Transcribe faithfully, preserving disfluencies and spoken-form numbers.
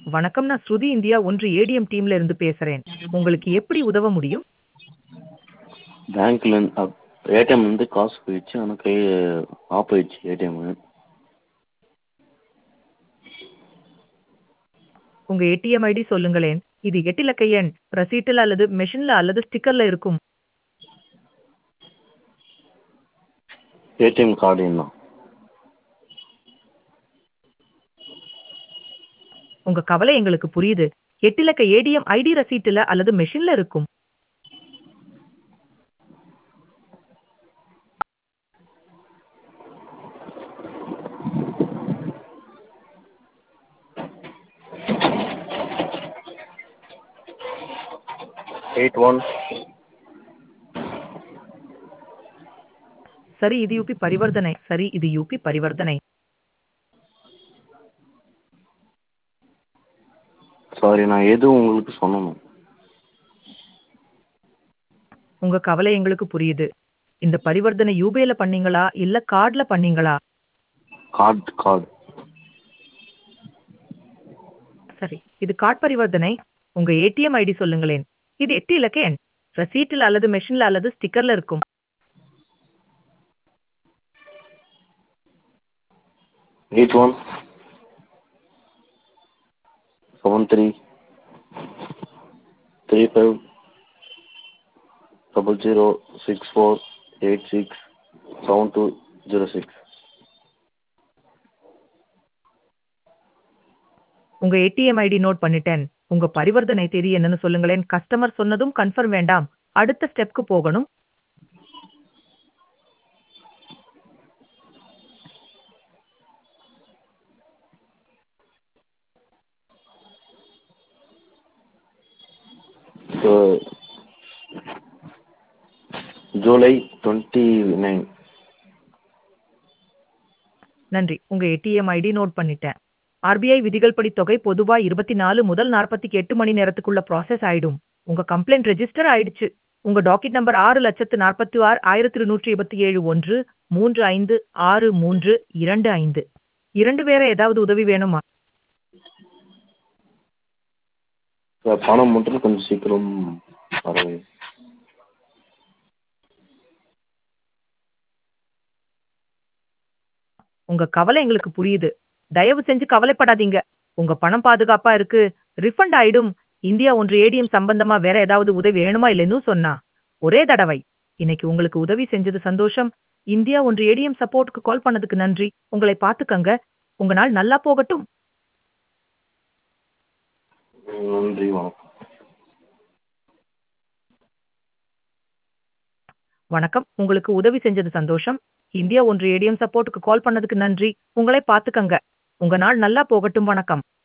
வணக்கம். நான் ஸ்ருதி இந்தியா ஒன்று ஏடிஎம் டீம்ல இருந்து பேசுறேன். உங்களுக்கு எப்படி உதவ முடியும்? பேங்க்ல அப் ஏடிஎம்லேருந்து காசு போயிடுச்சு. ஆனால் கை ஆஃப் ஆயிடுச்சு ஏடிஎம்மு. உங்க ஏடிஎம் ஐடி சொல்லுங்களேன். இது எட்டு இலக்க எண். ரசீட்டுல அல்லது மெஷின்ல அல்லது ஸ்டிக்கர்ல இருக்கும். ஏடிஎம் கார்டு என்ன? உங்க கவலை எங்களுக்கு புரியுது. எட்டு இலக்க ஏடிஎம் ஐடி ரசீட்டுல அல்லது மெஷின்ல இருக்கும். எயிட் ஒன் சரி, இது யுபி பரிவர்த்தனை. சரி, இது யுபி பரிவர்த்தனை. சாரி, நான் எதுவும் உங்களுக்கு சொல்லணும். உங்க கவலை எங்களுக்கு புரியுது. இந்த பரிவர்த்தனை யூபிஐல பண்ணீங்களா இல்ல கார்ட்ல பண்ணீங்களா? கார்டு கார்டு சரி, இது கார்ட் பரிவர்த்தனை. உங்க ஏடிஎம் ஐடி சொல்லுங்களேன். இது எட்டு இலக்க எண். ரசீட்டுல அல்லது மெஷின்ல அல்லது ஸ்டிக்கர்ல இருக்கும். Eight one seven three three five double zero six four eight six seven two zero six. உங்க ஏடிஎம் ஐடி நோட் பண்ணிட்டேன். உங்க பரிவர்த்தனை தேதி என்னன்னு சொல்லுங்களேன். கஸ்டமர் சொன்னதும் கன்ஃபர்ம் வேண்டாம். அடுத்த ஸ்டெப்க்கு போகணும். So July twenty nine. நன்றி. உங்க ஏடிஎம் ஐடி நோட் பண்ணிட்டேன். ஆர்பிஐ விதிகள் படி தொகை பொதுவா இருபத்தி நாலு முதல் நாற்பத்தி எட்டு மணி நேரத்துக்குள்ள ப்ராசஸ் ஆயிடும். உங்க கம்ப்ளைண்ட் ரெஜிஸ்டர் ஆயிடுச்சு. உங்க டாக்கெட் நம்பர் ஆறு லட்சத்து நாற்பத்தி ஆறு ஆயிரத்தி இருநூற்றி இருபத்தி ஏழு ஒன்று மூன்று ஐந்து ஆறு மூன்று இரண்டு ஐந்து. இரண்டு வேற ஏதாவது உதவி வேணுமா? சார், பணம் மட்டும் கொஞ்சம் சீக்கிரம் வரவே. உங்க கவலை எங்களுக்கு புரியுது. தயவு செஞ்சு கவலைப்படாதீங்க. உங்க பணம் பாதுகாப்பா இருக்கு. ரிஃபண்ட் ஆயிடும். இந்தியா ஒன்று ஏடிஎம் சம்பந்தமா வேற ஏதாவது உதவி வேணுமா இல்லைன்னு சொன்னா ஒரே தடவை. இன்னைக்கு உங்களுக்கு உதவி செஞ்சது சந்தோஷம். இந்தியா ஒன்று ஏடிஎம் சப்போர்ட்டுக்கு கால் பண்ணதுக்கு நன்றி. உங்களை பார்த்துக்கங்க. உங்க நாள் நல்லா போகட்டும். நன்றி, வணக்கம். வணக்கம். உங்களுக்கு உதவி செஞ்சது சந்தோஷம். இந்தியா ஒன்று ஏடிஎம் சப்போர்ட்டுக்கு கால் பண்ணதுக்கு நன்றி. உங்களை பார்த்துக்கங்க. உங்க நாள் நல்லா போகட்டும். வணக்கம்.